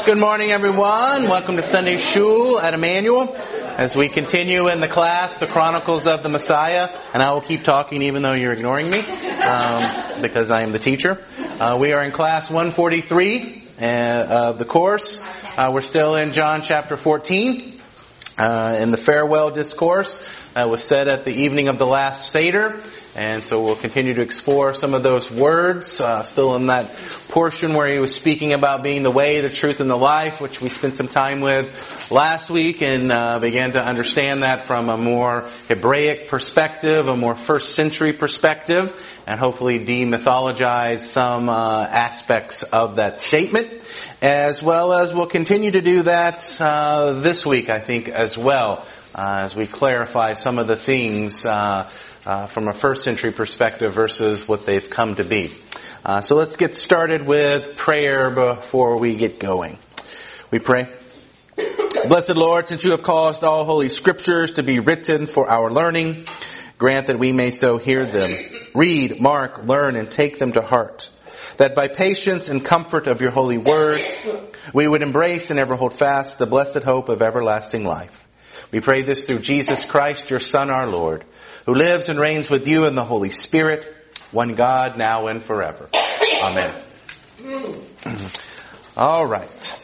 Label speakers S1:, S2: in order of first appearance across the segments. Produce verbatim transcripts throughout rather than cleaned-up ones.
S1: Good morning, everyone. Welcome to Sunday Shul at Emmanuel as we continue in the class, The Chronicles of the Messiah. And I will keep talking even though you're ignoring me um, because I am the teacher. Uh, we are in class one forty-three uh, of the course. Uh, we're still in John chapter fourteen uh, in the farewell discourse that was said at the evening of the last Seder. And so we'll continue to explore some of those words, uh, still in that portion where he was speaking about being the way, the truth, and the life, which we spent some time with last week and uh, began to understand that from a more Hebraic perspective, a more first century perspective, and hopefully demythologize some uh, aspects of that statement, as well as we'll continue to do that uh, this week, I think, as well, uh, as we clarify some of the things uh Uh, from a first century perspective versus what they've come to be. Uh, so let's get started with prayer before we get going. We pray. Blessed Lord, since you have caused all holy scriptures to be written for our learning, grant that we may so hear them, read, mark, learn, and take them to heart, that by patience and comfort of your holy word, we would embrace and ever hold fast the blessed hope of everlasting life. We pray this through Jesus Christ, your Son, our Lord, who lives and reigns with you in the Holy Spirit, one God, now and forever. Amen. All right.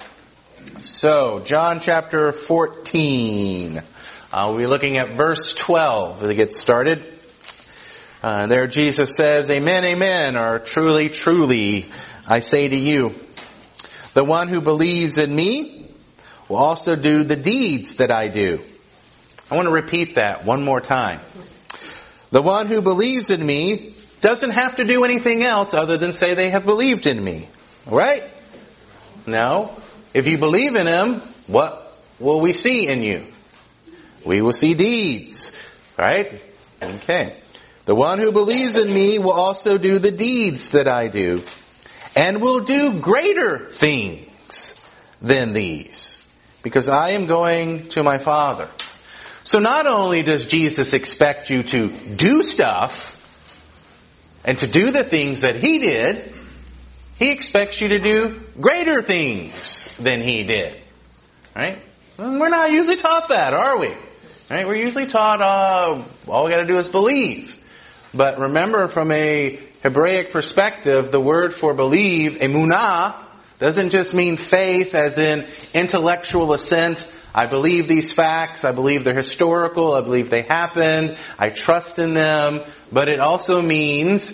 S1: So, John chapter fourteen. Uh, we'll be looking at verse twelve to get started. Uh, there Jesus says, Amen, amen, or truly, truly, I say to you, the one who believes in me will also do the deeds that I do. I want to repeat that one more time. The one who believes in me doesn't have to do anything else other than say they have believed in me. Right? No. If you believe in him, what will we see in you? We will see deeds. Right? Okay. The one who believes in me will also do the deeds that I do, and will do greater things than these, because I am going to my Father. So not only does Jesus expect you to do stuff and to do the things that he did, he expects you to do greater things than he did. Right? Well, we're not usually taught that, are we? Right? We're usually taught, uh, all we got to do is believe. But remember, from a Hebraic perspective, the word for believe, emunah, doesn't just mean faith as in intellectual assent. I believe these facts. I believe they're historical. I believe they happened. I trust in them. But it also means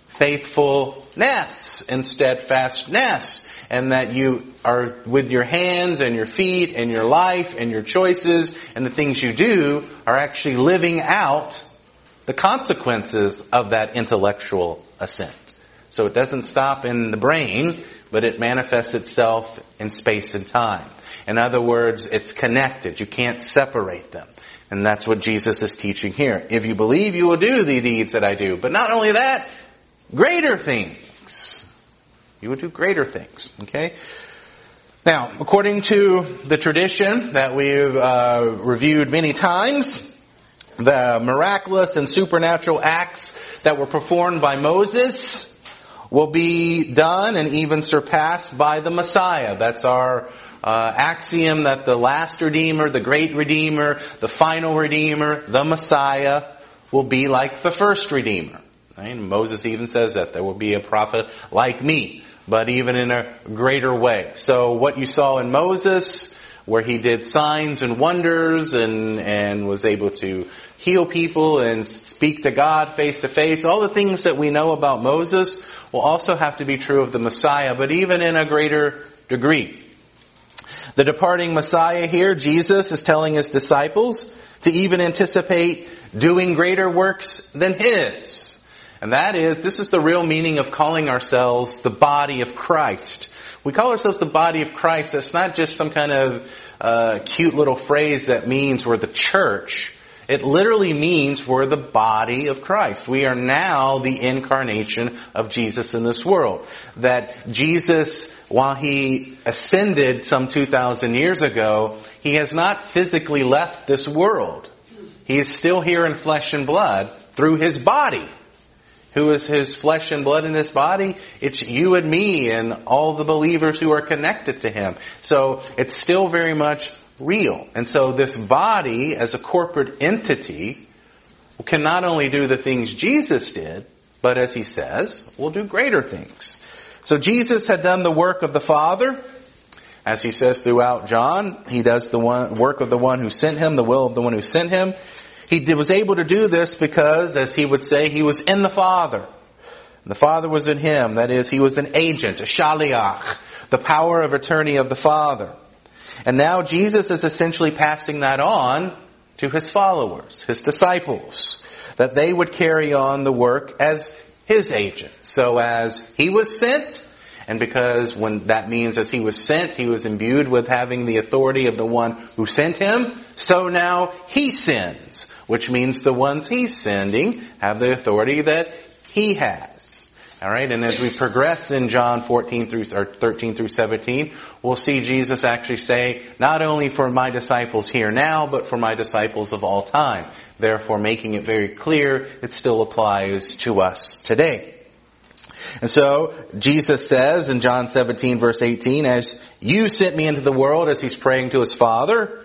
S1: faithfulness and steadfastness. And that you are, with your hands and your feet and your life and your choices and the things you do, are actually living out the consequences of that intellectual assent. So it doesn't stop in the brain, but it manifests itself in space and time. In other words, it's connected. You can't separate them. And that's what Jesus is teaching here. If you believe, you will do the deeds that I do. But not only that, greater things. You will do greater things. Okay? Now, according to the tradition that we've uh, reviewed many times, the miraculous and supernatural acts that were performed by Moses will be done and even surpassed by the Messiah. That's our uh, axiom, that the last Redeemer, the great Redeemer, the final Redeemer, the Messiah, will be like the first Redeemer. Right? Moses even says that there will be a prophet like me, but even in a greater way. So what you saw in Moses, where he did signs and wonders and, and was able to heal people and speak to God face to face, all the things that we know about Moses will also have to be true of the Messiah, but even in a greater degree. The departing Messiah here, Jesus, is telling his disciples to even anticipate doing greater works than his. And that is, this is the real meaning of calling ourselves the body of Christ. We call ourselves the body of Christ. That's not just some kind of uh, cute little phrase that means we're the church. It literally means we're the body of Christ. We are now the incarnation of Jesus in this world. That Jesus, while he ascended some two thousand years ago, he has not physically left this world. He is still here in flesh and blood through his body. Who is his flesh and blood in his body? It's you and me and all the believers who are connected to him. So it's still very much real. And so this body as a corporate entity can not only do the things Jesus did, but as he says, will do greater things. So Jesus had done the work of the Father. As he says throughout John, he does the one, work of the one who sent him, the will of the one who sent him. He was able to do this because, as he would say, he was in the Father. The Father was in him. That is, he was an agent, a shaliach, the power of attorney of the Father. And now Jesus is essentially passing that on to his followers, his disciples, that they would carry on the work as his agent. So as he was sent, and because when that means as he was sent, he was imbued with having the authority of the one who sent him, so now he sends, which means the ones he's sending have the authority that he has. All right, and as we progress in John fourteen through or thirteen through seventeen, we'll see Jesus actually say, not only for my disciples here now, but for my disciples of all time. Therefore, making it very clear it still applies to us today. And so, Jesus says in John seventeen verse eighteen, as you sent me into the world, as he's praying to his Father,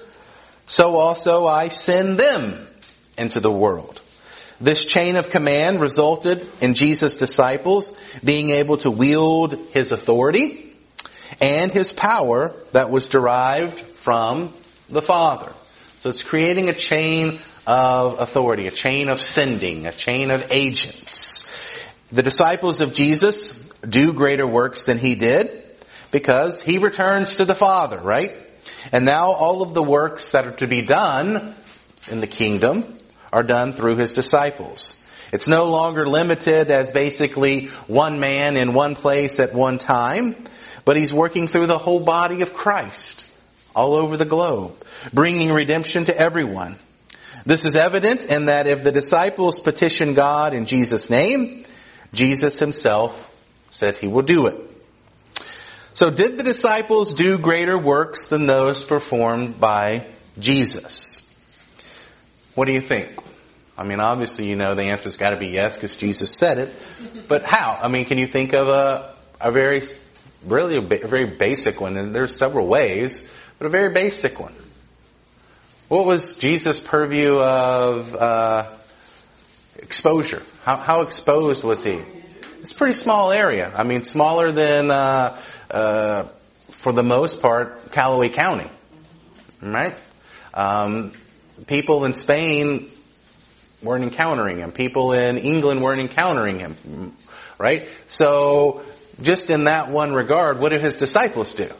S1: so also I send them into the world. This chain of command resulted in Jesus' disciples being able to wield his authority and his power that was derived from the Father. So it's creating a chain of authority, a chain of sending, a chain of agents. The disciples of Jesus do greater works than he did because he returns to the Father, right? And now all of the works that are to be done in the kingdom are done through his disciples. It's no longer limited as basically one man in one place at one time, but he's working through the whole body of Christ all over the globe, bringing redemption to everyone. This is evident in that if the disciples petition God in Jesus' name, Jesus himself said he will do it. So did the disciples do greater works than those performed by Jesus? What do you think? I mean, obviously, you know, the answer's got to be yes because Jesus said it. But how? I mean, can you think of a, a very, really a, ba- a very basic one? And there's several ways, but a very basic one. What was Jesus' purview of uh, exposure? How, how exposed was he? It's a pretty small area. I mean, smaller than, uh, uh, for the most part, Callaway County. Right? Um, people in Spain weren't encountering him. People in England weren't encountering him. Right? So, just in that one regard, what did his disciples do?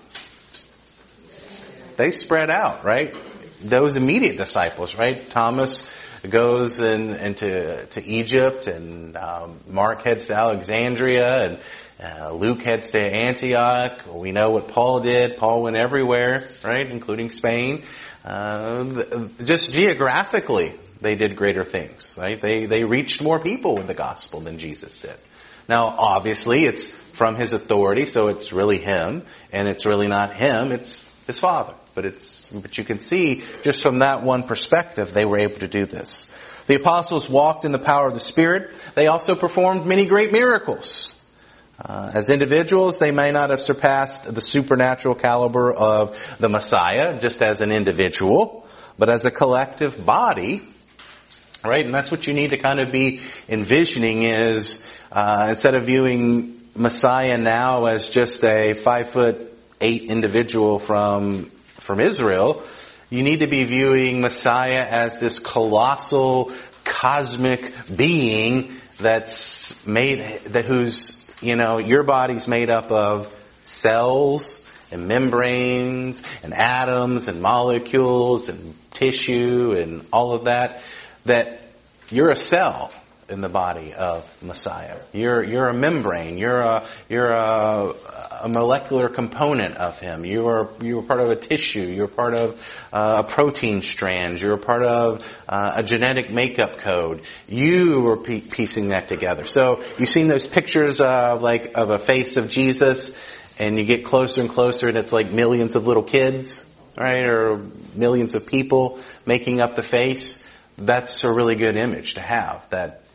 S1: They spread out, right? Those immediate disciples, right? Thomas goes in, into to Egypt, and um, Mark heads to Alexandria, and uh, Luke heads to Antioch. We know what Paul did. Paul went everywhere, right, including Spain. Uh, just geographically, they did greater things, right? They they reached more people with the gospel than Jesus did. Now, obviously, it's from his authority, so it's really him, and it's really not him, it's his Father. But it's, but you can see just from that one perspective, they were able to do this. The apostles walked in the power of the Spirit. They also performed many great miracles. Uh, as individuals, they may not have surpassed the supernatural caliber of the Messiah, just as an individual, but as a collective body, right? And that's what you need to kind of be envisioning is, uh, instead of viewing Messiah now as just a five foot eight individual from from Israel, you need to be viewing Messiah as this colossal cosmic being that's made, that whose, you know, your body's made up of cells and membranes and atoms and molecules and tissue and all of that, that you're a cell in the body of Messiah. You're you're a membrane. You're a you're a, a molecular component of him. You are you're part of a tissue. You're part of uh, a protein strand. You're a part of uh, a genetic makeup code. You are pe- piecing that together. So you've seen those pictures of like of a face of Jesus, and you get closer and closer, and it's like millions of little kids, right, or millions of people making up the face. That's a really good image to have. That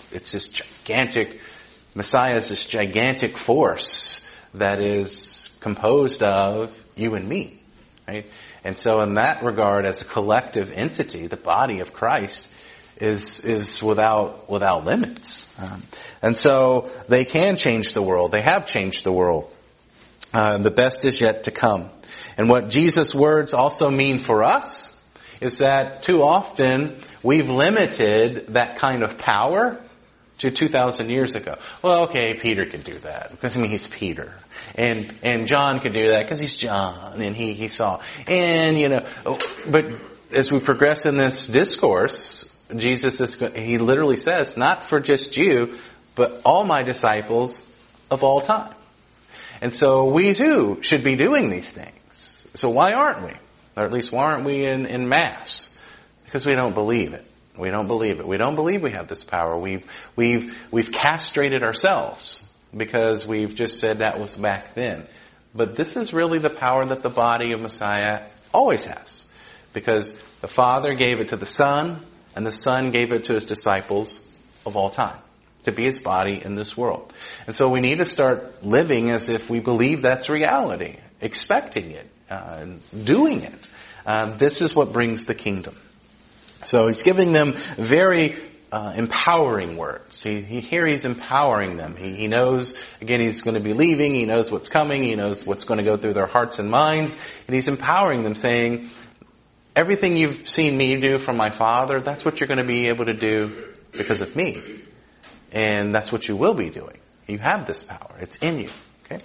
S1: it's this gigantic, Messiah is this gigantic force that is composed of you and me, right? And so in that regard, as a collective entity, the body of Christ is is without without limits. Um, and so they can change the world. They have changed the world. Uh, the best is yet to come. And what Jesus' words also mean for us is that too often we've limited that kind of power to two thousand years ago. Well, okay, Peter can do that because, I mean, he's Peter. And and John can do that because he's John and he, he saw. And, you know, but as we progress in this discourse, Jesus is, he literally says, not for just you, but all my disciples of all time. And so we too should be doing these things. So why aren't we? Or at least why aren't we in, in mass? Because we don't believe it. We don't believe it. We don't believe we have this power. We've, we've, we've castrated ourselves because we've just said that was back then. But this is really the power that the body of Messiah always has. Because the Father gave it to the Son, and the Son gave it to His disciples of all time to be His body in this world. And so we need to start living as if we believe that's reality, expecting it, uh, doing it. Uh, this is what brings the kingdom. So He's giving them very uh, empowering words. He, he, here He's empowering them. He, he knows, again, He's going to be leaving. He knows what's coming. He knows what's going to go through their hearts and minds. And He's empowering them, saying, everything you've seen me do from my Father, that's what you're going to be able to do because of me. And that's what you will be doing. You have this power. It's in you. Okay?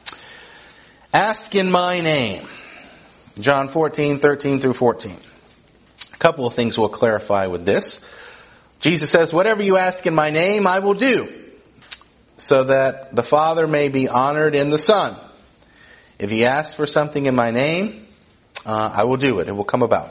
S1: Ask in my name. John fourteen, thirteen through fourteen. A couple of things we'll clarify with this. Jesus says, whatever you ask in my name, I will do, so that the Father may be honored in the Son. If you ask for something in my name, uh, I will do it. It will come about.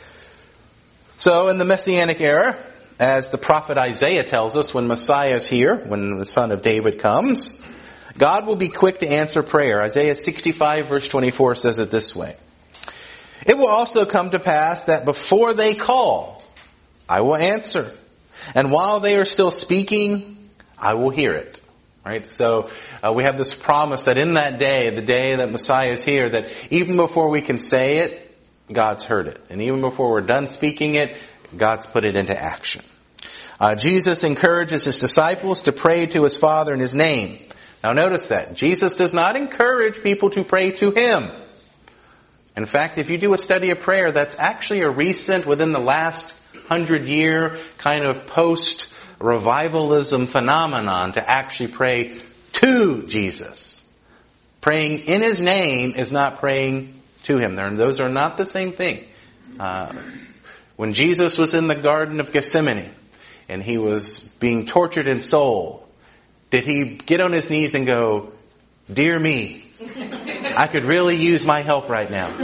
S1: So in the Messianic era, as the prophet Isaiah tells us, when Messiah is here, when the Son of David comes, God will be quick to answer prayer. Isaiah sixty-five verse twenty-four says it this way. It will also come to pass that before they call, I will answer. And while they are still speaking, I will hear it. Right? So uh, we have this promise that in that day, the day that Messiah is here, that even before we can say it, God's heard it. And even before we're done speaking it, God's put it into action. Uh, Jesus encourages His disciples to pray to His Father in His name. Now notice that. Jesus does not encourage people to pray to Him. In fact, if you do a study of prayer, that's actually a recent, within the last hundred year kind of post-revivalism phenomenon to actually pray to Jesus. Praying in His name is not praying to Him. Those are not the same thing. Uh, when Jesus was in the Garden of Gethsemane and He was being tortured in soul, did He get on His knees and go, dear me, I could really use my help right now?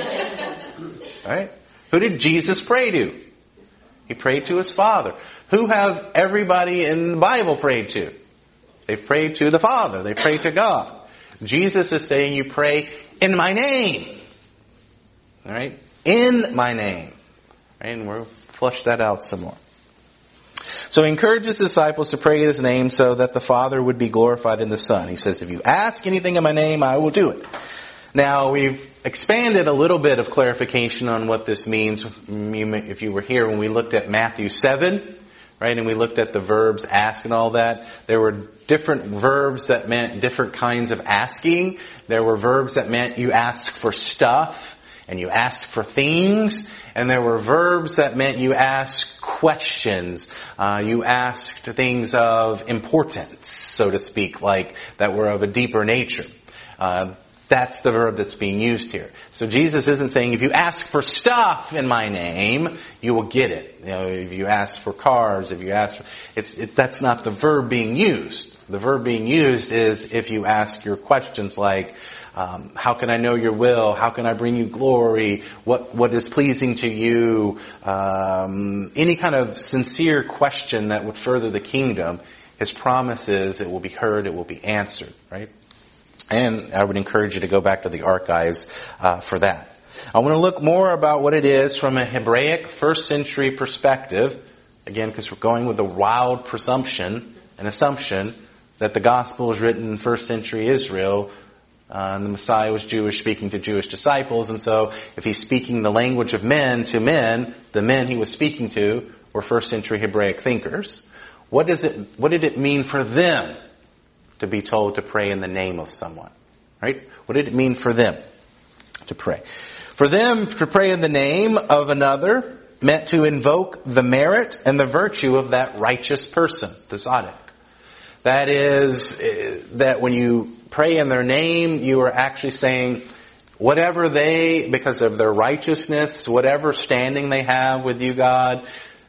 S1: Right? Who did Jesus pray to? He prayed to His Father. Who have everybody in the Bible prayed to? They prayed to the Father. They prayed to God. Jesus is saying you pray in my name. All right? In my name. Right? And we'll flush that out some more. So He encourages the disciples to pray in His name so that the Father would be glorified in the Son. He says, if you ask anything in my name, I will do it. Now, we've expanded a little bit of clarification on what this means. If you were here when we looked at Matthew seven, right, and we looked at the verbs ask and all that, there were different verbs that meant different kinds of asking. There were verbs that meant you ask for stuff and you ask for things. And there were verbs that meant you asked questions. Uh, you asked things of importance, so to speak, like that were of a deeper nature. Uh, that's the verb that's being used here. So Jesus isn't saying if you ask for stuff in my name, you will get it. You know, if you ask for cars, if you ask for, it's, it, that's not the verb being used. The verb being used is if you ask your questions like, Um, how can I know your will? How can I bring you glory? What what is pleasing to you? Um, any kind of sincere question that would further the kingdom. His promise is it will be heard, it will be answered, right? And I would encourage you to go back to the archives uh, for that. I want to look more about what it is from a Hebraic first century perspective Again, because we're going with the wild presumption and assumption that the gospel was written in first century Israel, uh, and the Messiah was Jewish, speaking to Jewish disciples, and so if he's speaking the language of men to men, the men he was speaking to were first century Hebraic thinkers. What does it, what did it mean for them to be told to pray in the name of someone? Right? What did it mean for them to pray? For them to pray in the name of another meant to invoke the merit and the virtue of that righteous person, the tzaddik. That is, that when you pray in their name, you are actually saying, whatever they, because of their righteousness, whatever standing they have with you, God,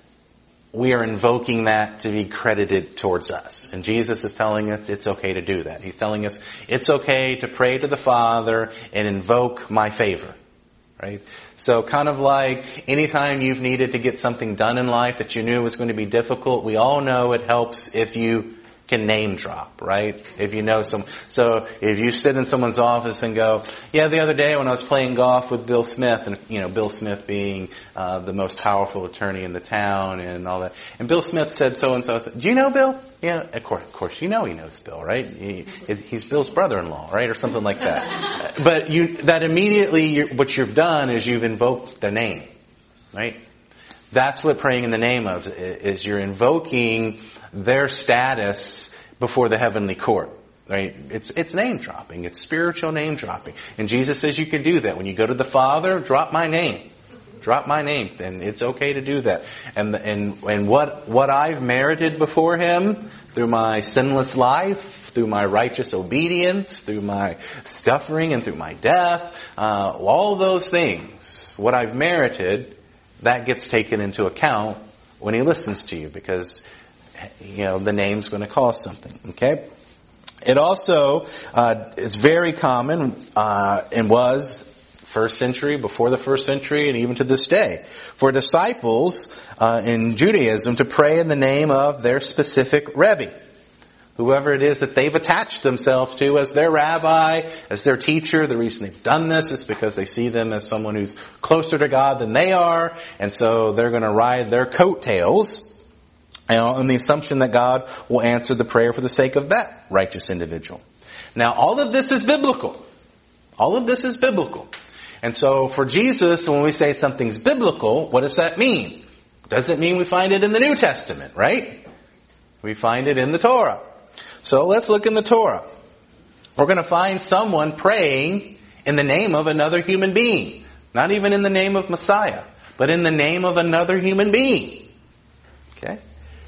S1: we are invoking that to be credited towards us. And Jesus is telling us it's okay to do that. He's telling us it's okay to pray to the Father and invoke my favor. Right? So kind of like anytime you've needed to get something done in life that you knew was going to be difficult, we all know it helps if you can name drop, right? If you know some, so if you sit in someone's office and go, yeah, the other day when I was playing golf with Bill Smith, and you know, Bill Smith being uh, the most powerful attorney in the town and all that, and Bill Smith said so and so. Do you know Bill? Yeah, of course, of course, you know he knows Bill, right? He, he's Bill's brother-in-law, right, or something like that. But you, that immediately, you're, what you've done is you've invoked the name, right? That's what praying in the name of is. You're invoking their status before the heavenly court. Right? It's it's name dropping. It's spiritual name dropping. And Jesus says you can do that. When you go to the Father, drop my name. Drop my name. And it's okay to do that. And and and what what I've merited before Him through my sinless life, through my righteous obedience, through my suffering and through my death, uh, all those things, what I've merited, that gets taken into account when He listens to you, because, you know, the name's going to cost something. Okay? It also, uh, it's very common, uh, and was first century, before the first century, and even to this day, for disciples, uh, in Judaism to pray in the name of their specific Rebbe. Whoever it is that they've attached themselves to as their rabbi, as their teacher. The reason they've done this is because they see them as someone who's closer to God than they are, and so they're going to ride their coattails, you know, on the assumption that God will answer the prayer for the sake of that righteous individual. Now, all of this is biblical. All of this is biblical. And so for Jesus, when we say something's biblical, what does that mean? Doesn't mean we find it in the New Testament, right? We find it in the Torah. So let's look in the Torah. We're going to find someone praying in the name of another human being. Not even in the name of Messiah, but in the name of another human being. Okay?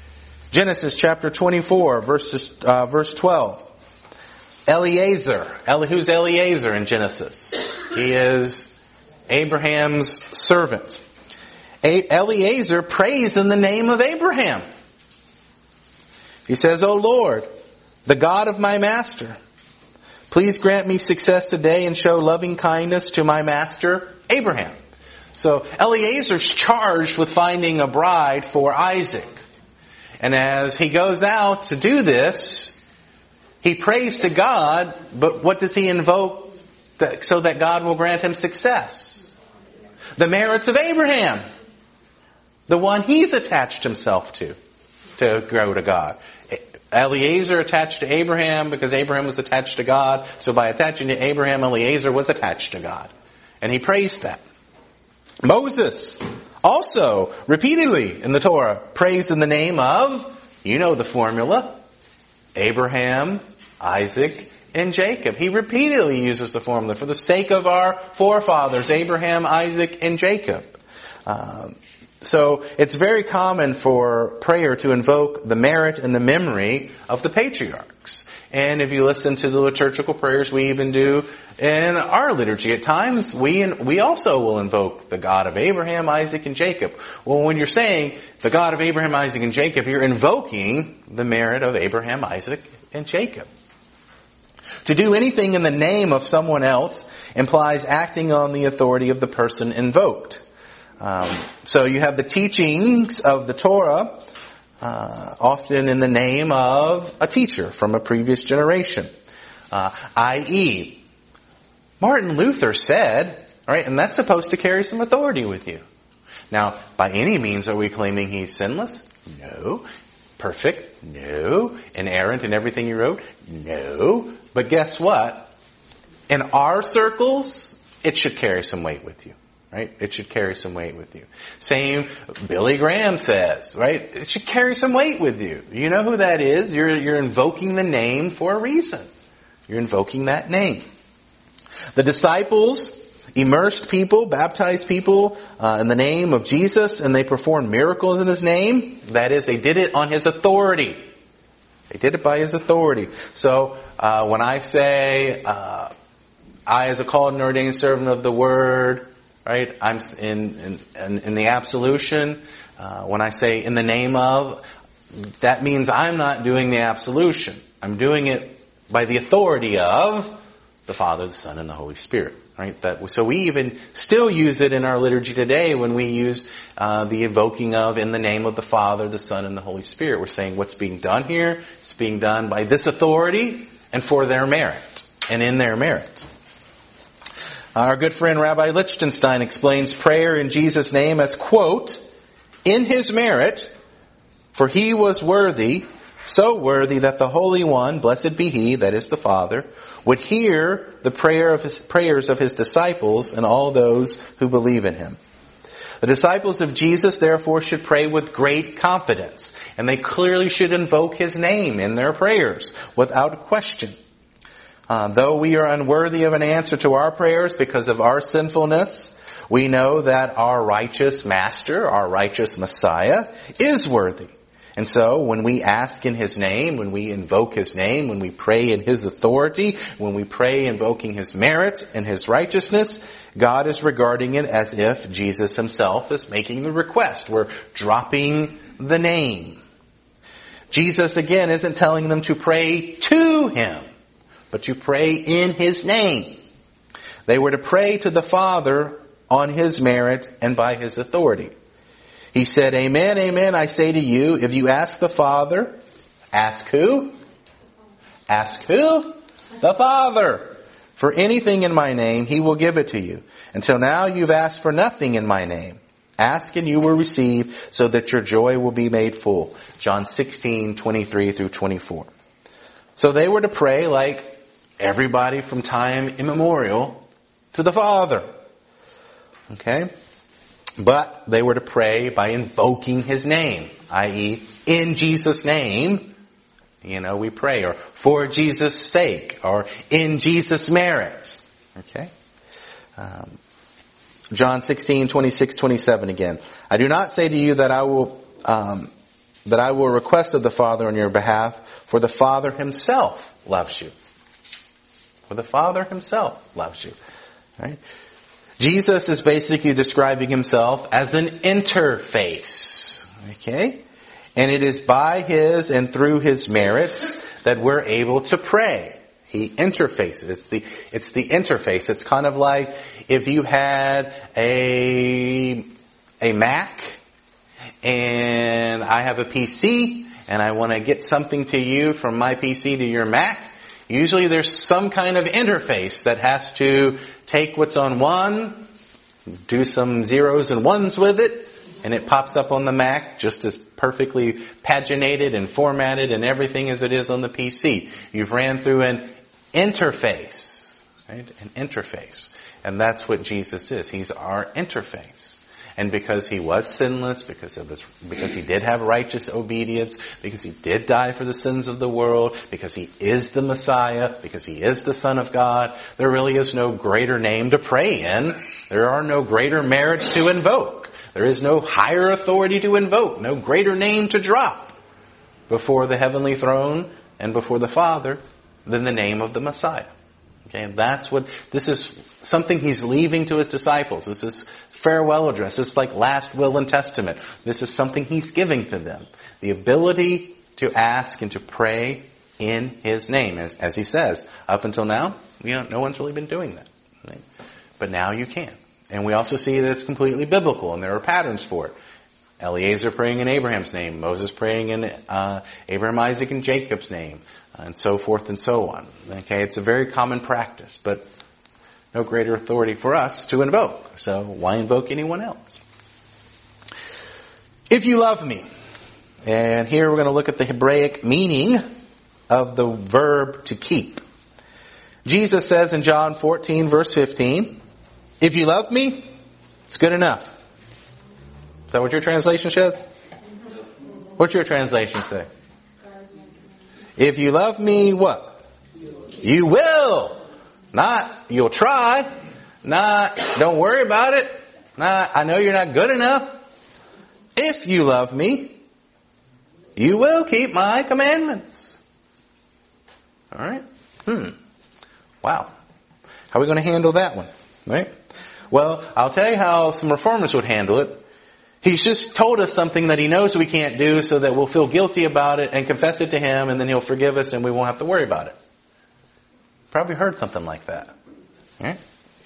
S1: Genesis chapter twenty-four, verses, uh, verse twelve. Eliezer. Eli, who's Eliezer in Genesis? He is Abraham's servant. A- Eliezer prays in the name of Abraham. He says, O Lord, the God of my master, please grant me success today and show loving kindness to my master, Abraham. So Eliezer's charged with finding a bride for Isaac. And as he goes out to do this, he prays to God, but what does he invoke that, so that God will grant him success? The merits of Abraham. The one he's attached himself to, to grow to God. Eliezer attached to Abraham because Abraham was attached to God. So by attaching to Abraham, Eliezer was attached to God. And he prays that. Moses also repeatedly in the Torah prays in the name of, you know the formula, Abraham, Isaac, and Jacob. He repeatedly uses the formula for the sake of our forefathers, Abraham, Isaac, and Jacob. Um, So it's very common for prayer to invoke the merit and the memory of the patriarchs. And if you listen to the liturgical prayers we even do in our liturgy at times, we we also will invoke the God of Abraham, Isaac, and Jacob. Well, when you're saying the God of Abraham, Isaac, and Jacob, you're invoking the merit of Abraham, Isaac, and Jacob. To do anything in the name of someone else implies acting on the authority of the person invoked. Um, so you have the teachings of the Torah, uh, often in the name of a teacher from a previous generation. Uh, that is, Martin Luther said, all right, and that's supposed to carry some authority with you. Now, by any means are we claiming he's sinless? No. Perfect? No. Inerrant in everything he wrote? No. But guess what? In our circles, it should carry some weight with you. Right? It should carry some weight with you. Same, Billy Graham says, right? It should carry some weight with you. You know who that is? You're, you're invoking the name for a reason. You're invoking that name. The disciples immersed people, baptized people uh, in the name of Jesus, and they performed miracles in His name. That is, they did it on His authority. They did it by His authority. So, uh, when I say, uh, I as a called and ordained servant of the Word, right? I'm in, in, in the absolution. Uh, when I say in the name of, that means I'm not doing the absolution. I'm doing it by the authority of the Father, the Son, and the Holy Spirit. Right? That, so we even still use it in our liturgy today when we use uh, the invoking of in the name of the Father, the Son, and the Holy Spirit. We're saying what's being done here is being done by this authority and for their merit and in their merit. Our good friend Rabbi Lichtenstein explains prayer in Jesus' name as, quote, in His merit, for He was worthy, so worthy that the Holy One, blessed be He, that is the Father, would hear the prayer of his, prayers of His disciples and all those who believe in Him. The disciples of Jesus, therefore, should pray with great confidence, and they clearly should invoke His name in their prayers without question. Uh, though we are unworthy of an answer to our prayers because of our sinfulness, we know that our righteous Master, our righteous Messiah, is worthy. And so, when we ask in His name, when we invoke His name, when we pray in His authority, when we pray invoking His merit and His righteousness, God is regarding it as if Jesus Himself is making the request. We're dropping the name. Jesus, again, isn't telling them to pray to Him, but to pray in His name. They were to pray to the Father on His merit and by His authority. He said, amen, amen, I say to you, if you ask the Father, ask who? Ask who? The Father. For anything in my name, He will give it to you. Until now you've asked for nothing in my name. Ask and you will receive, so that your joy will be made full. John sixteen, twenty-three through twenty-four. So they were to pray like everybody from time immemorial to the Father. Okay? But they were to pray by invoking His name, that is, in Jesus' name, you know, we pray, or for Jesus' sake, or in Jesus' merit. Okay? Um, John sixteen, twenty-six, twenty-seven again. I do not say to you that I will, um, that I will request of the Father on your behalf, for the Father Himself loves you. For the Father Himself loves you. Right? Jesus is basically describing Himself as an interface. Okay? And it is by His and through His merits that we're able to pray. He interfaces. It's the, it's the interface. It's kind of like if you had a, a Mac and I have a P C and I want to get something to you from my P C to your Mac. Usually there's some kind of interface that has to take what's on one, do some zeros and ones with it, and it pops up on the Mac just as perfectly paginated and formatted and everything as it is on the P C. You've ran through an interface, right? An interface. And that's what Jesus is. He's our interface. And because He was sinless, because of His, because He did have righteous obedience, because He did die for the sins of the world, because He is the Messiah, because He is the Son of God, there really is no greater name to pray in. There are no greater merits to invoke. There is no higher authority to invoke, no greater name to drop before the heavenly throne and before the Father than the name of the Messiah. Okay, and that's what, this is something He's leaving to His disciples. This is farewell address. It's like last will and testament. This is something He's giving to them. The ability to ask and to pray in His name. As, as He says, up until now, you know, no one's really been doing that. Right? But now you can. And we also see that it's completely biblical and there are patterns for it. Eliezer praying in Abraham's name, Moses praying in uh, Abraham, Isaac, and Jacob's name, and so forth and so on. Okay, it's a very common practice, but no greater authority for us to invoke. So why invoke anyone else? If you love me, And here we're going to look at the Hebraic meaning of the verb to keep. Jesus says in John fourteen, verse fifteen, if you love me, it's good enough. Is that what your translation says? What's your translation say? If you love me, what? You will. Not, you'll try. Not, don't worry about it. Not, I know you're not good enough. If you love me, you will keep my commandments. All right? Hmm. Wow. How are we going to handle that one? Right? Well, I'll tell you how some reformers would handle it. He's just told us something that he knows we can't do so that we'll feel guilty about it and confess it to him, and then he'll forgive us and we won't have to worry about it. Probably heard something like that. Okay?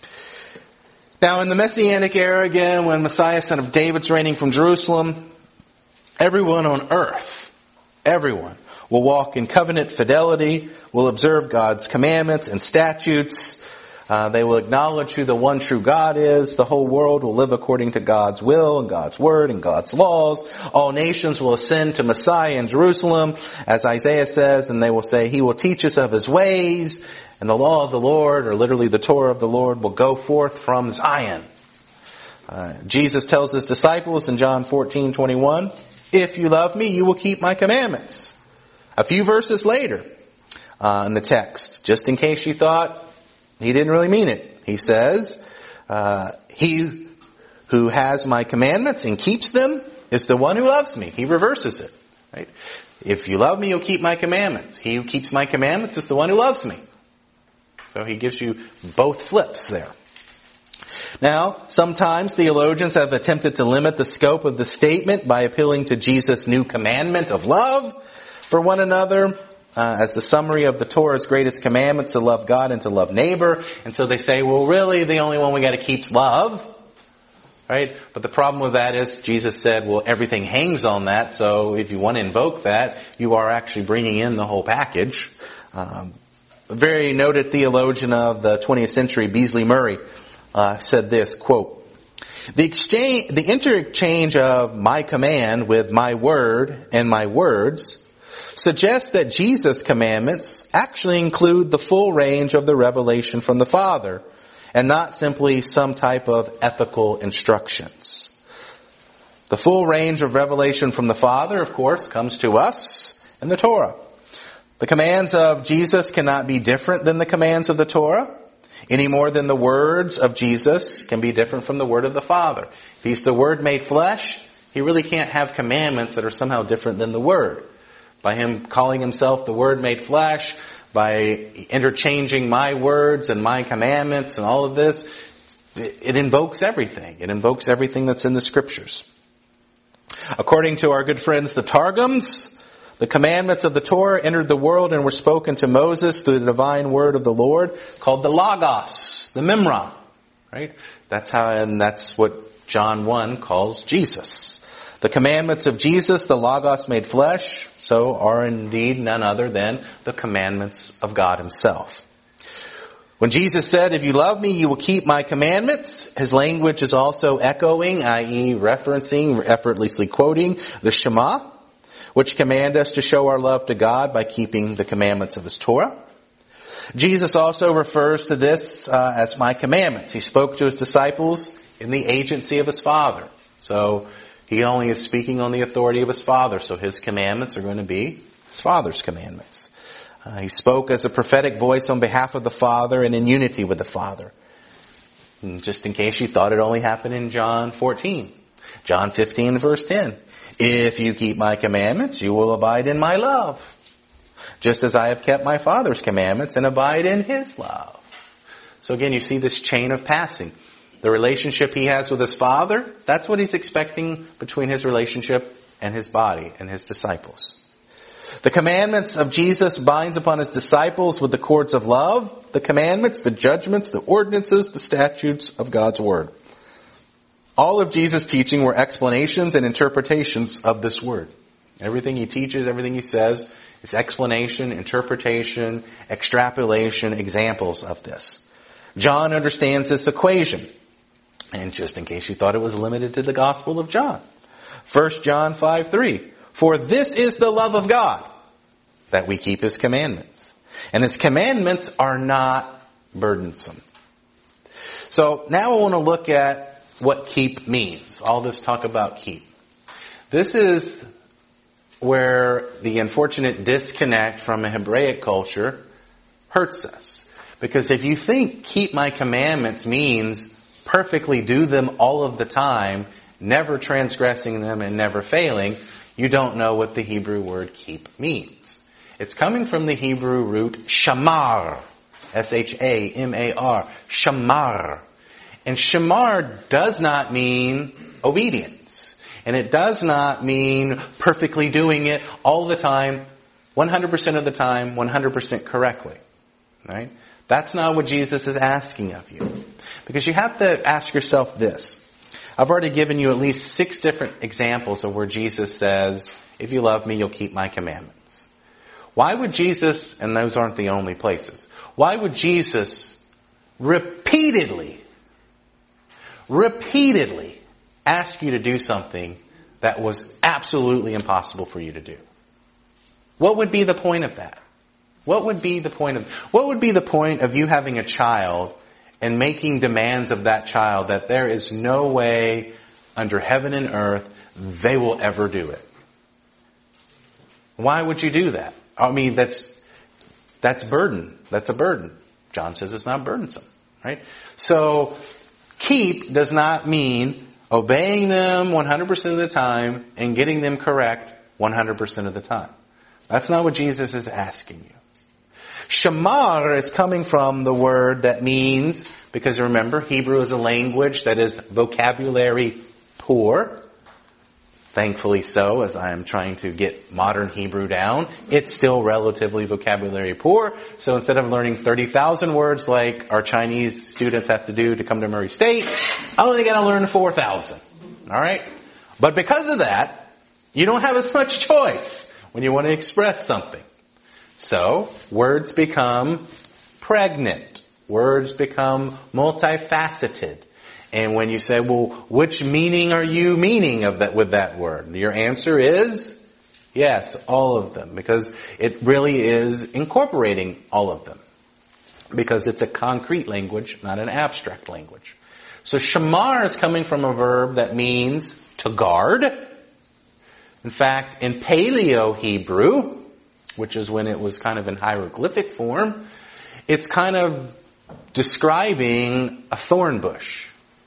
S1: Now, in the Messianic era, again, when Messiah, son of David's reigning from Jerusalem, everyone on earth, everyone, will walk in covenant fidelity, will observe God's commandments and statutes. Uh, they will acknowledge who the one true God is. The whole world will live according to God's will and God's word and God's laws. All nations will ascend to Messiah in Jerusalem, as Isaiah says, and they will say, he will teach us of his ways, and the law of the Lord, or literally the Torah of the Lord, will go forth from Zion. Uh, Jesus tells his disciples in John fourteen twenty-one, if you love me, you will keep my commandments. A few verses later uh, in the text, just in case you thought he didn't really mean it, he says, uh, he who has my commandments and keeps them is the one who loves me. He reverses it. Right? If you love me, you'll keep my commandments. He who keeps my commandments is the one who loves me. So he gives you both flips there. Now, sometimes theologians have attempted to limit the scope of the statement by appealing to Jesus' new commandment of love for one another, uh, as the summary of the Torah's greatest commandments, to love God and to love neighbor. And so they say, well, really, the only one we got to keep is love. Right? But the problem with that is Jesus said, well, everything hangs on that. So if you want to invoke that, you are actually bringing in the whole package. Um, a very noted theologian of the twentieth century, Beasley Murray, uh, said this, quote, The exchange, the interchange of my command with my word and my words suggests that Jesus' commandments actually include the full range of the revelation from the Father, and not simply some type of ethical instructions. The full range of revelation from the Father, of course, comes to us in the Torah. The commands of Jesus cannot be different than the commands of the Torah, any more than the words of Jesus can be different from the word of the Father. If he's the Word made flesh, he really can't have commandments that are somehow different than the Word. By him calling himself the Word made flesh, by interchanging my words and my commandments and all of this, it invokes everything. It invokes everything that's in the Scriptures. According to our good friends the Targums, the commandments of the Torah entered the world and were spoken to Moses through the divine word of the Lord, called the Logos, the Memra. Right? That's how, and that's what John one calls Jesus. The commandments of Jesus, the Logos made flesh, so are indeed none other than the commandments of God himself. When Jesus said, if you love me, you will keep my commandments, his language is also echoing, that is referencing, effortlessly quoting the Shema, which command us to show our love to God by keeping the commandments of his Torah. Jesus also refers to this uh, as my commandments. He spoke to his disciples in the agency of his Father. So he only is speaking on the authority of his Father. So his commandments are going to be his Father's commandments. Uh, he spoke as a prophetic voice on behalf of the Father and in unity with the Father. And just in case you thought it only happened in John fourteen. John fifteen verse ten. If you keep my commandments, you will abide in my love, just as I have kept my Father's commandments and abide in his love. So again, you see this chain of passing. The relationship he has with his Father, that's what he's expecting between his relationship and his body and his disciples. The commandments of Jesus binds upon his disciples with the cords of love, the commandments, the judgments, the ordinances, the statutes of God's word. All of Jesus' teaching were explanations and interpretations of this word. Everything he teaches, everything he says, is explanation, interpretation, extrapolation, examples of this. John understands this equation. And just in case you thought it was limited to the Gospel of John. First John five three. For this is the love of God, that we keep His commandments. And His commandments are not burdensome. So now I want to look at what keep means. All this talk about keep. This is where the unfortunate disconnect from a Hebraic culture hurts us. Because if you think keep my commandments means perfectly do them all of the time, never transgressing them and never failing, you don't know what the Hebrew word keep means. It's coming from the Hebrew root shamar. S H A M A R. Shamar. And shamar does not mean obedience. And it does not mean perfectly doing it all the time, one hundred percent of the time, one hundred percent correctly. Right? That's not what Jesus is asking of you. Because you have to ask yourself this. I've already given you at least six different examples of where Jesus says, if you love me, you'll keep my commandments. Why would Jesus, and those aren't the only places, why would Jesus repeatedly, repeatedly ask you to do something that was absolutely impossible for you to do? What would be the point of that? What would be the point of, what would be the point of you having a child and making demands of that child that there is no way under heaven and earth they will ever do it? Why would you do that? I mean, that's, that's burden. That's a burden. John says it's not burdensome, right? So, keep does not mean obeying them one hundred percent of the time and getting them correct one hundred percent of the time. That's not what Jesus is asking you. Shamar is coming from the word that means, because remember, Hebrew is a language that is vocabulary poor. Thankfully so, as I am trying to get modern Hebrew down. It's still relatively vocabulary poor. So instead of learning thirty thousand words like our Chinese students have to do to come to Murray State, I only got to learn four thousand. Alright? But because of that, you don't have as much choice when you want to express something. So, words become pregnant. Words become multifaceted. And when you say, well, which meaning are you meaning of that with that word? Your answer is yes, all of them. Because it really is incorporating all of them. Because it's a concrete language, not an abstract language. So shamar is coming from a verb that means to guard. In fact, in Paleo Hebrew, which is when it was kind of in hieroglyphic form, it's kind of describing a thorn bush.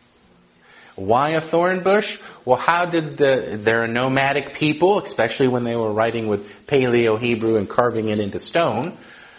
S1: Why a thorn bush? Well, how did the, there are nomadic people, especially when they were writing with Paleo Hebrew and carving it into stone,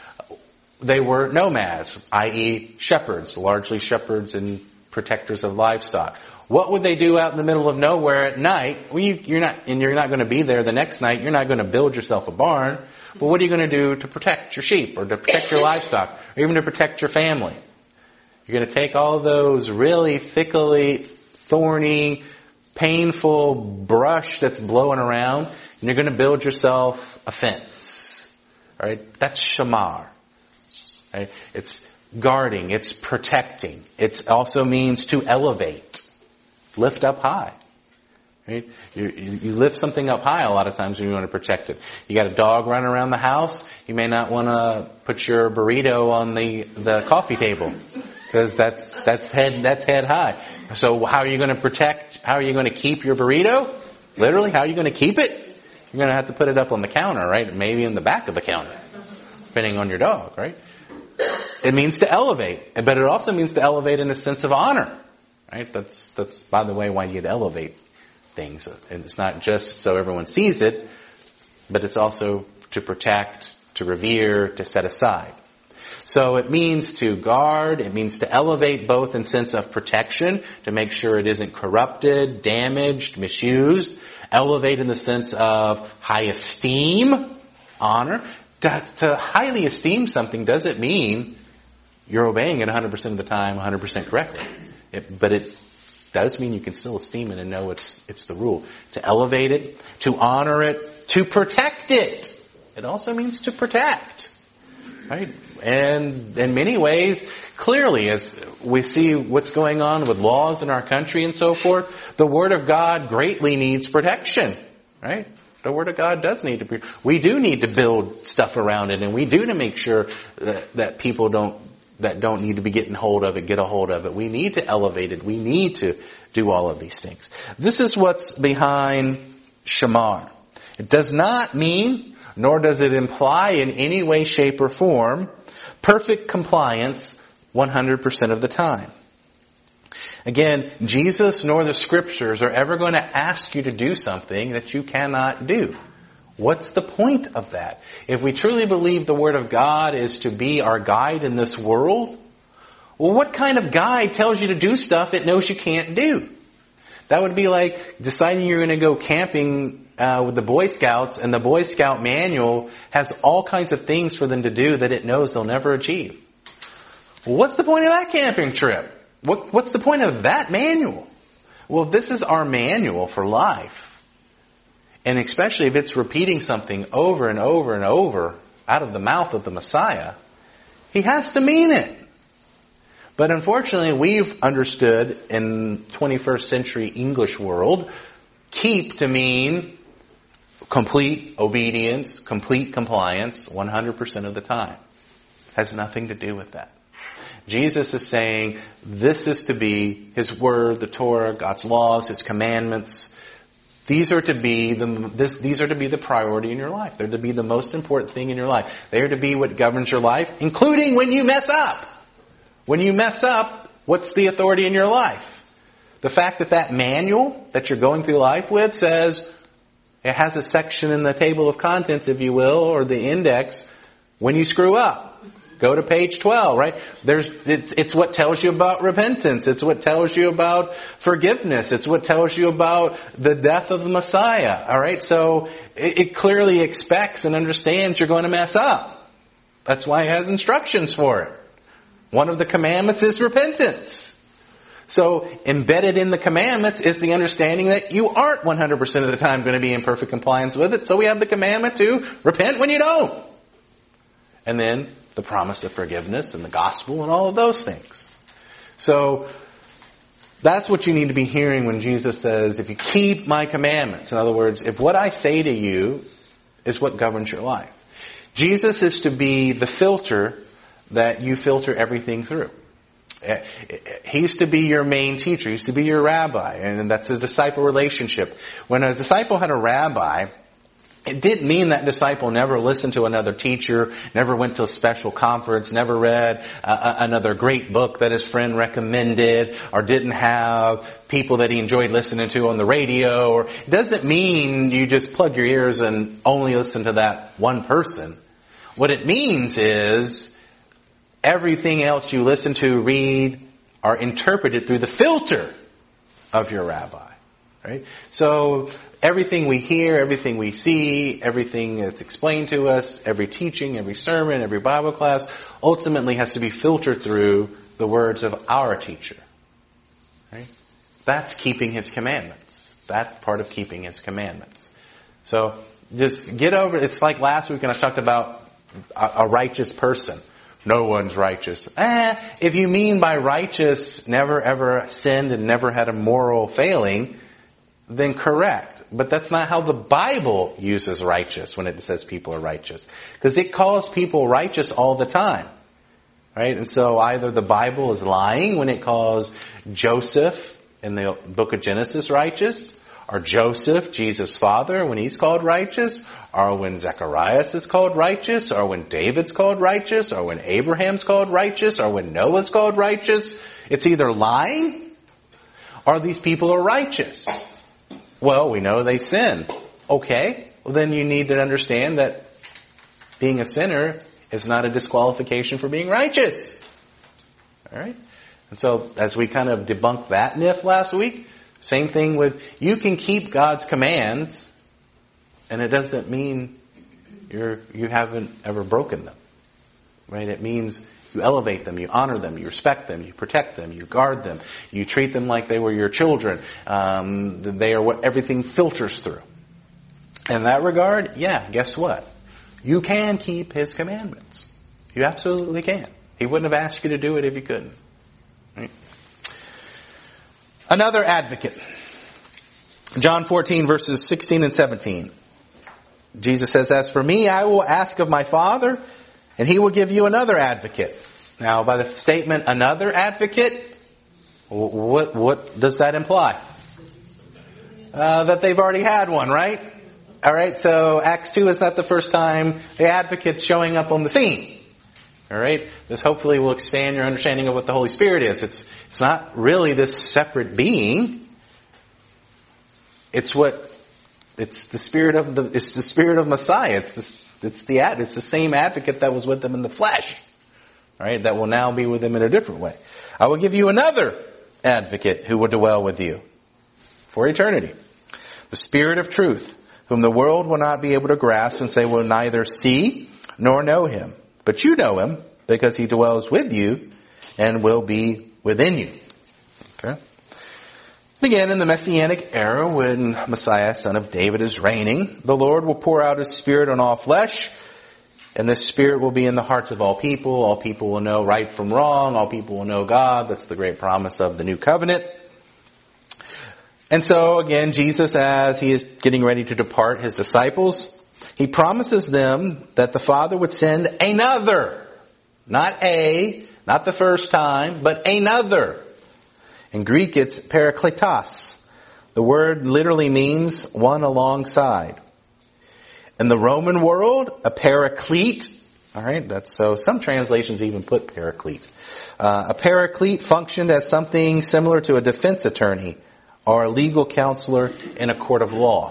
S1: they were nomads, that is shepherds, largely shepherds and protectors of livestock. What would they do out in the middle of nowhere at night? Well, you, you're not, and you're not going to be there the next night. You're not going to build yourself a barn. But what are you going to do to protect your sheep or to protect your livestock or even to protect your family? You're going to take all those really thickly, thorny, painful brush that's blowing around and you're going to build yourself a fence. All right? That's shamar. Right? It's guarding. It's protecting. It also means to elevate. Lift up high. Right? You, you lift something up high a lot of times when you want to protect it. You got a dog running around the house, you may not want to put your burrito on the, the coffee table. Because that's, that's head, that's head high. So how are you going to protect, how are you going to keep your burrito? Literally, how are you going to keep it? You're going to have to put it up on the counter, right? Maybe in the back of the counter. Depending on your dog, right? It means to elevate. But it also means to elevate in a sense of honor. Right? That's, that's, by the way, why you'd elevate things. And it's not just so everyone sees it, but it's also to protect, to revere, to set aside. So it means to guard, it means to elevate both in sense of protection, to make sure it isn't corrupted, damaged, misused. Elevate in the sense of high esteem, honor. To, to highly esteem something doesn't mean you're obeying it one hundred percent of the time, one hundred percent correctly. It, but it does mean you can still esteem it and know it's, it's the rule. To elevate it, to honor it, to protect it. It also means to protect. Right? And in many ways, clearly, as we see what's going on with laws in our country and so forth, the Word of God greatly needs protection. Right? The Word of God does need to be, we do need to build stuff around it, and we do to make sure that, that people don't, that don't need to be getting hold of it, get a hold of it. We need to elevate it. We need to do all of these things. This is what's behind shamar. It does not mean, nor does it imply in any way, shape, or form, perfect compliance one hundred percent of the time. Again, Jesus nor the Scriptures are ever going to ask you to do something that you cannot do. What's the point of that? If we truly believe the Word of God is to be our guide in this world, well, what kind of guide tells you to do stuff it knows you can't do? That would be like deciding you're going to go camping uh, with the Boy Scouts, and the Boy Scout manual has all kinds of things for them to do that it knows they'll never achieve. Well, what's the point of that camping trip? What, what's the point of that manual? Well, if this is our manual for life, and especially if it's repeating something over and over and over out of the mouth of the Messiah, He has to mean it. But unfortunately, we've understood in twenty-first century English world, keep to mean complete obedience, complete compliance, one hundred percent of the time. Has nothing to do with that. Jesus is saying this is to be His Word, the Torah, God's laws, His commandments. These are to be the this, these are to be the priority in your life. They're to be the most important thing in your life. They are to be what governs your life, including when you mess up. When you mess up, what's the authority in your life? The fact that that manual that you're going through life with says it has a section in the table of contents, if you will, or the index, when you screw up. Go to page twelve, right? There's, it's, it's what tells you about repentance. It's what tells you about forgiveness. It's what tells you about the death of the Messiah, alright? So, it, it clearly expects and understands you're going to mess up. That's why it has instructions for it. One of the commandments is repentance. So, embedded in the commandments is the understanding that you aren't one hundred percent of the time going to be in perfect compliance with it. So we have the commandment to repent when you don't. And then, the promise of forgiveness and the gospel and all of those things. So, that's what you need to be hearing when Jesus says, if you keep my commandments. In other words, if what I say to you is what governs your life. Jesus is to be the filter that you filter everything through. He's to be your main teacher. He's to be your rabbi. And that's a disciple relationship. When a disciple had a rabbi, it didn't mean that disciple never listened to another teacher, never went to a special conference, never read uh, another great book that his friend recommended, or didn't have people that he enjoyed listening to on the radio. Or it doesn't mean you just plug your ears and only listen to that one person. What it means is everything else you listen to, read, are interpreted through the filter of your rabbi. Right? So everything we hear, everything we see, everything that's explained to us, every teaching, every sermon, every Bible class, ultimately has to be filtered through the words of our teacher. Right? That's keeping His commandments. That's part of keeping His commandments. So just get over it. It's like last week when I talked about a, a righteous person. No one's righteous. Eh, if you mean by righteous, never ever sinned and never had a moral failing, then correct. But that's not how the Bible uses righteous when it says people are righteous. Because it calls people righteous all the time. Right? And so either the Bible is lying when it calls Joseph in the book of Genesis righteous, or Joseph, Jesus' father, when he's called righteous, or when Zacharias is called righteous, or when David's called righteous, or when Abraham's called righteous, or when Noah's called righteous. It's either lying, or these people are righteous. Well, we know they sinned. Okay, well then you need to understand that being a sinner is not a disqualification for being righteous. Alright? And so, as we kind of debunked that myth last week, same thing with, you can keep God's commands, and it doesn't mean you're, you haven't ever broken them. Right? It means you elevate them, you honor them, you respect them, you protect them, you guard them, you treat them like they were your children. Um, they are what everything filters through. In that regard, yeah, guess what? You can keep His commandments. You absolutely can. He wouldn't have asked you to do it if you couldn't. Right? Another advocate. John fourteen verses sixteen and seventeen. Jesus says, as for me, I will ask of my Father, and he will give you another advocate. Now, by the statement, another advocate, what, what does that imply? Uh, that they've already had one, right? Alright, so Acts two is not the first time the advocate's showing up on the scene. Alright, this hopefully will expand your understanding of what the Holy Spirit is. It's, it's not really this separate being. It's what, it's the spirit of the, it's the spirit of Messiah. It's the, it's the, it's the same advocate that was with them in the flesh. Alright, that will now be with them in a different way. I will give you another advocate who will dwell with you for eternity. The Spirit of truth, whom the world will not be able to grasp, since they will neither see nor know him. But you know him, because he dwells with you and will be within you. Okay. Again, in the Messianic era, when Messiah, son of David, is reigning, the Lord will pour out his Spirit on all flesh, and this Spirit will be in the hearts of all people. All people will know right from wrong. All people will know God. That's the great promise of the new covenant. And so, again, Jesus, as he is getting ready to depart his disciples, he promises them that the Father would send another. Not a, not the first time, but another. In Greek, it's parakletos. The word literally means one alongside. In the Roman world, a paraclete, alright, that's so, some translations even put paraclete. Uh, a paraclete functioned as something similar to a defense attorney or a legal counselor in a court of law.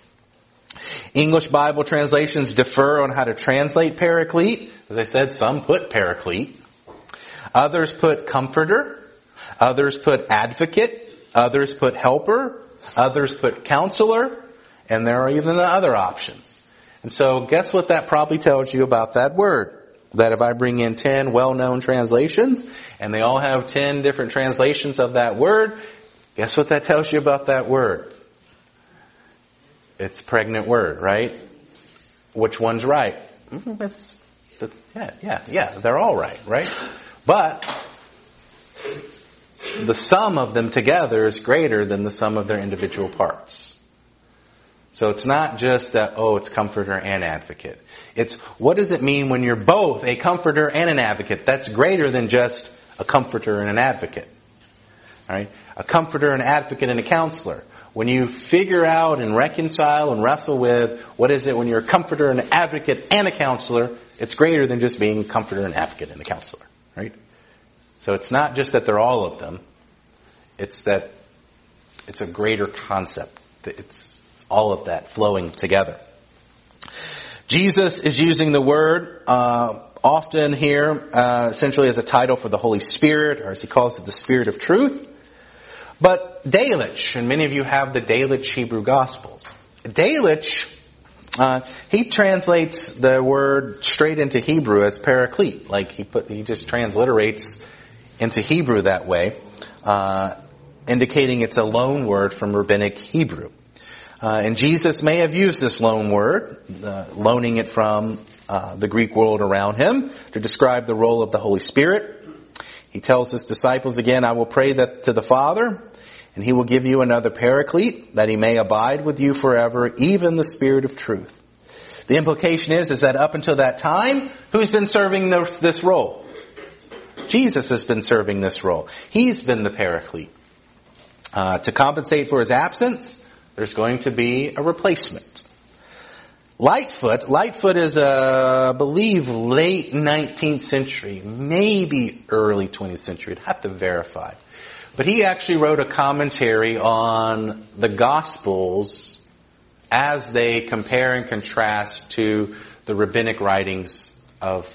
S1: English Bible translations differ on how to translate paraclete. As I said, some put paraclete. Others put comforter. Others put advocate. Others put helper. Others put counselor. And there are even the other options. And so guess what that probably tells you about that word? That if I bring in ten well-known translations, and they all have ten different translations of that word, guess what that tells you about that word? It's a pregnant word, right? Which one's right? Mm-hmm, that's, that's, yeah, yeah, yeah, they're all right, right? But the sum of them together is greater than the sum of their individual parts. So it's not just that, oh, it's comforter and advocate. It's, what does it mean when you're both a comforter and an advocate? That's greater than just a comforter and an advocate. All right? A comforter, an advocate, and a counselor. When you figure out and reconcile and wrestle with what is it when you're a comforter, an advocate, and a counselor, it's greater than just being a comforter, an advocate, and a counselor. Right? So it's not just that they're all of them. It's that it's a greater concept. It's all of that flowing together. Jesus is using the word uh, often here uh, essentially as a title for the Holy Spirit, or as he calls it, the Spirit of truth. But Delitzsch, and many of you have the Delitzsch Hebrew Gospels. Delitzsch, uh, he translates the word straight into Hebrew as paraclete. Like he put, he just transliterates into Hebrew that way, uh, indicating it's a loan word from Rabbinic Hebrew. Uh, and Jesus may have used this loan word, uh, loaning it from uh, the Greek world around him, to describe the role of the Holy Spirit. He tells his disciples again, I will pray that to the Father, and he will give you another paraclete, that he may abide with you forever, even the Spirit of truth. The implication is, is that up until that time, who's been serving this, this role? Jesus has been serving this role. He's been the paraclete. Uh, to compensate for his absence, there's going to be a replacement. Lightfoot, Lightfoot is, uh, I believe, late nineteenth century, maybe early twentieth century. I'd have to verify. But he actually wrote a commentary on the Gospels as they compare and contrast to the rabbinic writings of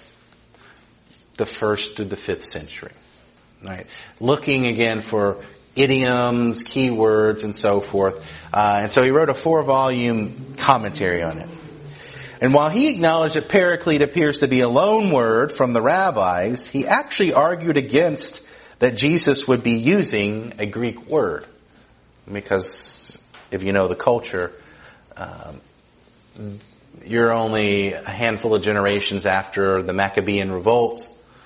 S1: the first to the fifth century. Right? Looking again for idioms, keywords, and so forth. Uh, and so he wrote a four-volume commentary on it. And while he acknowledged that paraclete appears to be a loan word from the rabbis, he actually argued against that Jesus would be using a Greek word. Because if you know the culture, um, you're only a handful of generations after the Maccabean revolt,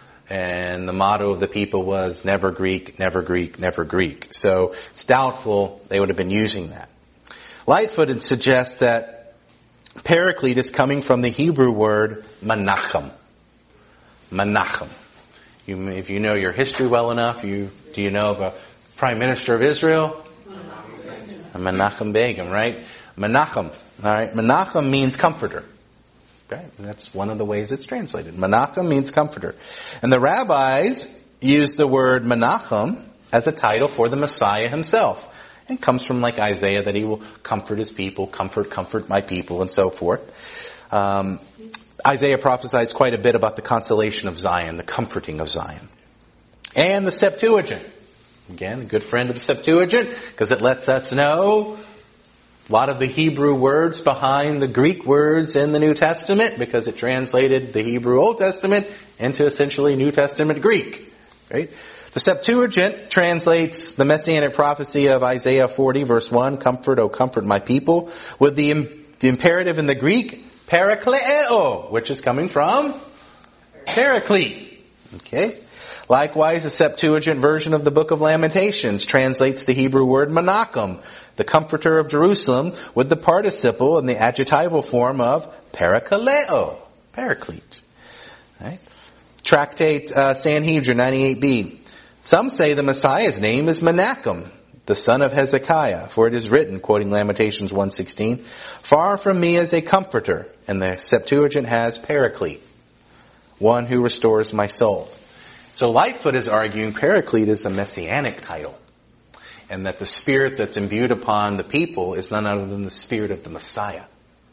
S1: and the motto of the people was never Greek, never Greek, never Greek. So it's doubtful they would have been using that. Lightfoot suggests that Paraclete is coming from the Hebrew word Menachem. Menachem. You, if you know your history well enough, you do you know of a Prime Minister of Israel? Menachem Begin, right? Menachem. All right. Menachem means comforter. Okay? That's one of the ways it's translated. Menachem means comforter. And the rabbis use the word Menachem as a title for the Messiah himself. And it comes from like Isaiah that he will comfort his people, comfort, comfort my people, and so forth. Um, Isaiah prophesies quite a bit about the consolation of Zion, the comforting of Zion. And the Septuagint. Again, a good friend of the Septuagint, because it lets us know a lot of the Hebrew words behind the Greek words in the New Testament, because it translated the Hebrew Old Testament into essentially New Testament Greek. Right? The Septuagint translates the messianic prophecy of Isaiah forty, verse one, comfort, O comfort my people, with the, the imperative in the Greek, parakleo, which is coming from paraclete. Okay? Likewise, the Septuagint version of the Book of Lamentations translates the Hebrew word Menachem, the comforter of Jerusalem, with the participle in the adjectival form of parakaleo, paraclete. Right? Tractate uh, Sanhedrin ninety-eight b. Some say the Messiah's name is Menachem, the son of Hezekiah, for it is written, quoting Lamentations one sixteen, far from me is a comforter, and the Septuagint has paraclete, one who restores my soul. So Lightfoot is arguing paraclete is a messianic title, and that the spirit that's imbued upon the people is none other than the spirit of the Messiah.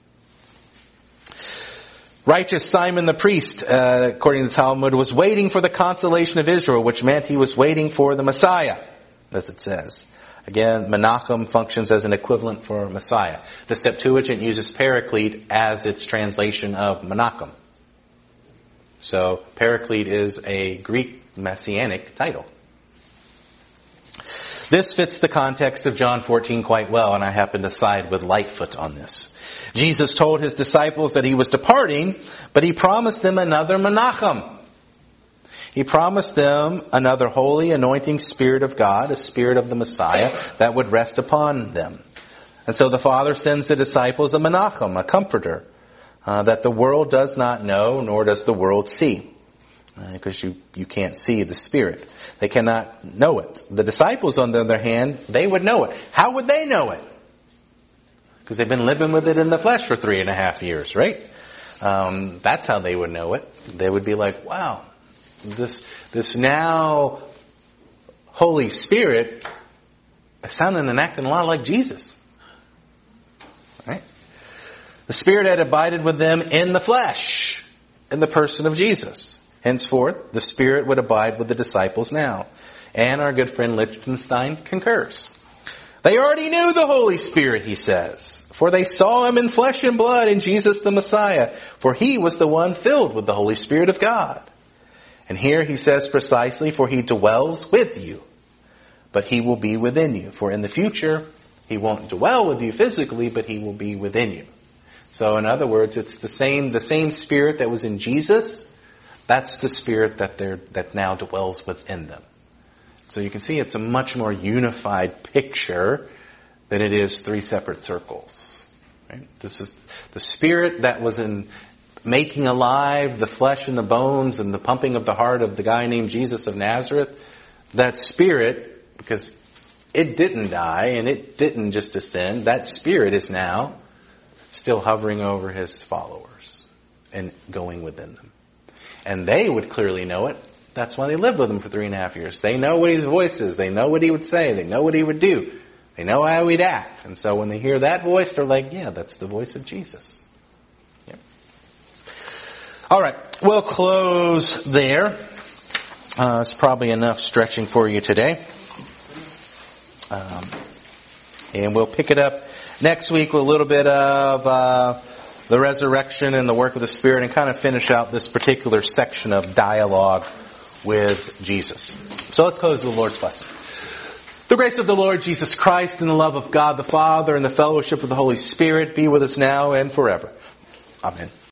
S1: Righteous Simon the priest, uh, according to the Talmud, was waiting for the consolation of Israel, which meant he was waiting for the Messiah, as it says. Again, Menachem functions as an equivalent for Messiah. The Septuagint uses paraclete as its translation of Menachem. So, paraclete is a Greek messianic title. This fits the context of John fourteen quite well, and I happen to side with Lightfoot on this. Jesus told his disciples that he was departing, but he promised them another Menachem. He promised them another holy anointing Spirit of God, a Spirit of the Messiah, that would rest upon them. And so the Father sends the disciples a Menachem, a comforter, uh, that the world does not know, nor does the world see. Because uh, you, you can't see the Spirit. They cannot know it. The disciples, on the other hand, they would know it. How would they know it? Because they've been living with it in the flesh for three and a half years, right? Um, that's how they would know it. They would be like, wow, this this now Holy Spirit is sounding and acting a lot like Jesus. Right? The Spirit had abided with them in the flesh, in the person of Jesus. Henceforth, the Spirit would abide with the disciples now. And our good friend Lichtenstein concurs. They already knew the Holy Spirit, he says, for they saw him in flesh and blood in Jesus the Messiah, for he was the one filled with the Holy Spirit of God. And here he says precisely, for he dwells with you, but he will be within you. For in the future, he won't dwell with you physically, but he will be within you. So in other words, it's the same, the same Spirit that was in Jesus. That's the Spirit that they're, that now dwells within them. So you can see it's a much more unified picture than it is three separate circles. Right? This is the Spirit that was in making alive the flesh and the bones and the pumping of the heart of the guy named Jesus of Nazareth. That Spirit, because it didn't die and it didn't just ascend, that Spirit is now still hovering over his followers and going within them. And they would clearly know it. That's why they lived with him for three and a half years. They know what his voice is. They know what he would say. They know what he would do. They know how he'd act. And so when they hear that voice, they're like, yeah, that's the voice of Jesus. Yep. All right. We'll close there. Uh, it's probably enough stretching for you today. Um, and we'll pick it up next week with a little bit of uh, the resurrection and the work of the Spirit, and kind of finish out this particular section of dialogue with Jesus. So let's close with the Lord's blessing. The grace of the Lord Jesus Christ and the love of God the Father and the fellowship of the Holy Spirit be with us now and forever. Amen.